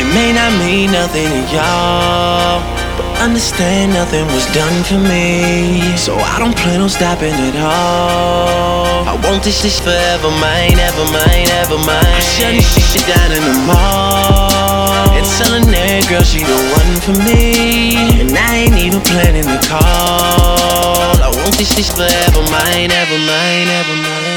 It may not mean nothing to y'all, but understand nothing was done for me. So I don't plan on stopping at all. I want this shit forever, mine, ever mine, ever mine. I'm shutting shit down in the mall and telling that girl she the one for me. And I ain't even planning the call. I want this shit forever, mine, ever mine, ever mine.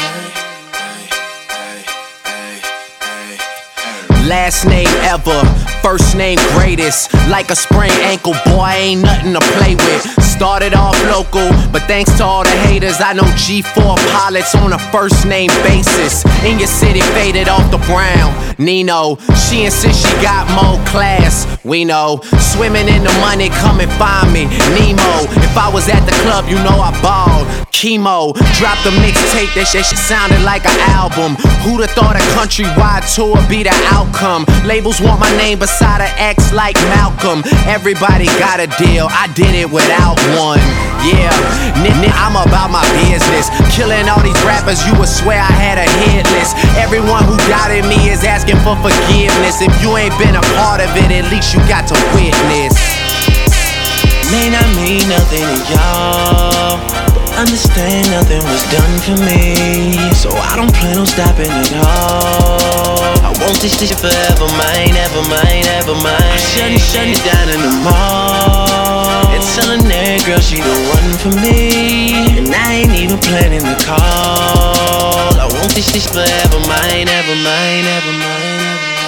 Last name ever, first name greatest. Like a sprained ankle, boy, ain't nothing to play with. Started off local, but thanks to all the haters, I know G4 pilots on a first name basis. In your city, faded off the brown. Nino, she insists she got more class. We know, swimming in the money, come and find me. Nemo, if I was at the club, you know I balled. Chemo, dropped a mixtape, that shit sounded like an album. Who'da thought a countrywide tour be the outcome? Labels want my name beside an X like Malcolm. Everybody got a deal, I did it without one. Yeah, I'm about my business. Killing all these rappers, you would swear I had a hit list. Everyone who doubted me is asking for forgiveness. If you ain't been a part of it, at least you got to witness. May not mean nothing to y'all, understand nothing was done for me. So I don't plan on stopping at all. I want this shit forever, mine, ever mine, ever mine. I'm shutting it down in the mall and telling that girl she the one for me. And I ain't even planning the call. I want this shit forever, mine, ever mine, ever mine.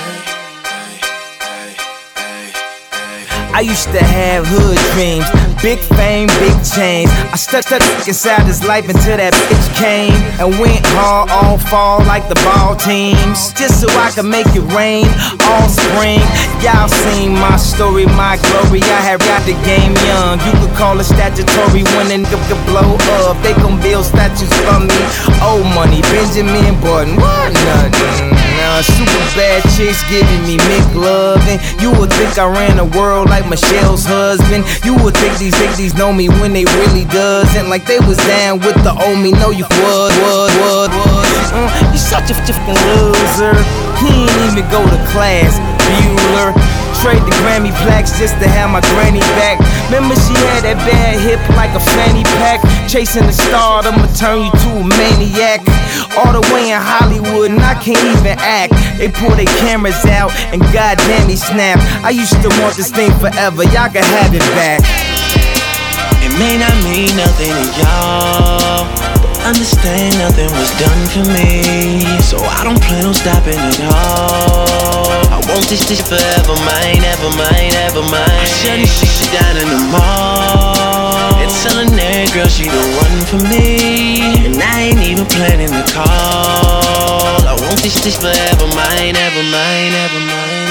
I used to have hood dreams, big fame, big chains. I stuck inside this life until that bitch came and went hard all fall like the ball teams, just so I could make it rain all spring. Y'all seen my story, my glory. I have got the game young. You could call it statutory when a nigga could blow up. They gon' build statues for me. Old money, Benjamin Button, what nothing. Super bad chicks giving me McLovin'. You would think I ran the world like Michelle's husband. You would think these niggas know me when they really doesn't. Like they was down with the old me. No, you was. You such a fucking loser. He ain't even go to class, Bueller. Trade the Grammy plaques just to have my granny back. Remember she had that bad hip like a fanny pack. Chasing the star, I'ma turn you to a maniac. All the way in Hollywood and I can't even act. They pull their cameras out and goddamn he snap. I used to want this thing forever, y'all can have it back. It may not mean nothing to y'all, but understand nothing was done for me. So I don't plan on stopping at all. I want this shit forever, mine, ever mine, ever mine. I'm shutting shit down in the mall and telling that girl she the one for me. And I ain't even planning the call. I want this shit forever, mine, ever mine, ever mine.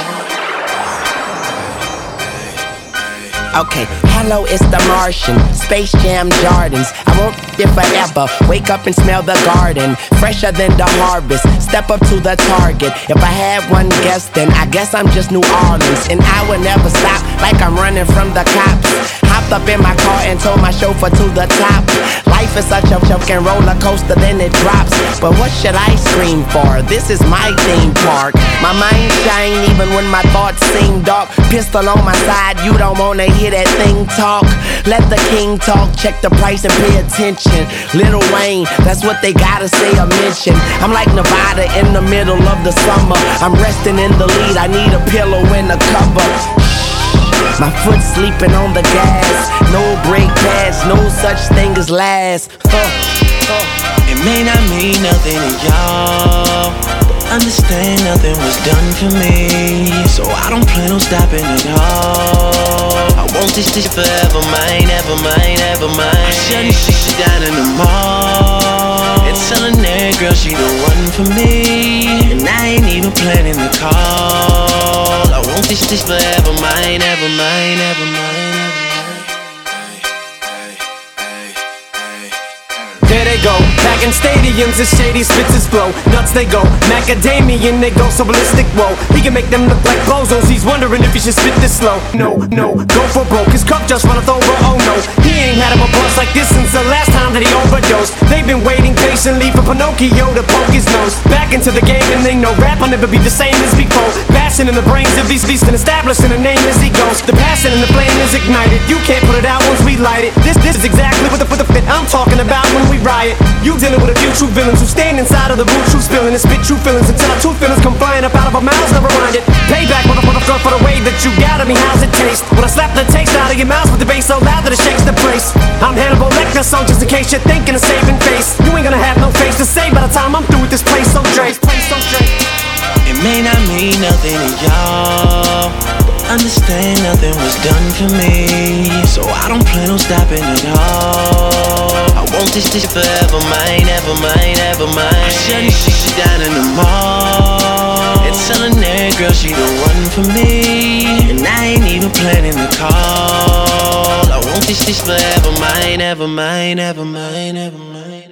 Okay, hello, it's the Martian, Space Jam Jordans. I want it forever, wake up and smell the garden. Fresher than the harvest, step up to the target. If I had one guess, then I guess I'm just New Orleans. And I would never stop, like I'm running from the cops. Hopped up in my car and told my chauffeur to the top. Life is such a fucking roller coaster, then it drops. But what should I scream for? This is my theme park. My mind shine even when my thoughts seem dark. Pistol on my side, you don't wanna hear that thing talk. Let the king talk, check the price and pay attention. Lil Wayne, that's what they gotta say or mention. I'm like Nevada in the middle of the summer. I'm resting in the lead, I need a pillow and a cover. My foot sleeping on the gas. No brake pads, no such thing as last. It may not mean nothing to y'all, but understand nothing was done for me. So I don't plan on stopping at all. I want this shit forever, mine, ever mine, ever mine. I'm shutting shit down in the mall and telling that girl she the one for me. And I ain't even planning the call. I want this shit forever, mine, ever mine, ever mine. There they go, back in stadiums, the shady spits his flow. Nuts they go, macadamian they go, so ballistic, whoa. He can make them look like bozos, he's wondering if he should spit this slow. No, go for broke, his cup just runneth over, oh no. He ain't had him a buzz like this since the last time that he overdosed. They've been waiting patiently for Pinocchio to poke his nose back into the game, and they know rap will never be the same as before. Bass passion in the brains of these beasts and establishing a name as he goes. The passion and the flame is ignited. You can't put it out once we light it. This is exactly what the fit I'm talking about when we riot. You dealing with a few true villains who stand inside of the booth, true spilling and spit true feelings until our true feelings come flying up out of our mouths. Never mind it. Payback, motherfucker, for the way that you got at me. How's it taste? When I slap the taste out of your mouth with the bass so loud that it shakes the place. I'm Hannibal Lecter, so just in case you're thinking of saving face, you ain't gonna have no face to say by the time I'm through with this place. So Dre, it may not mean nothing to y'all, but understand nothing was done for me, so I don't plan on stopping at all. I want this forever mine, ever mine, ever mine. I shut shit down in the mall and telling that girl she the one for me, and I ain't even planning the call. I want this forever mine, ever mine, ever mine, ever mine.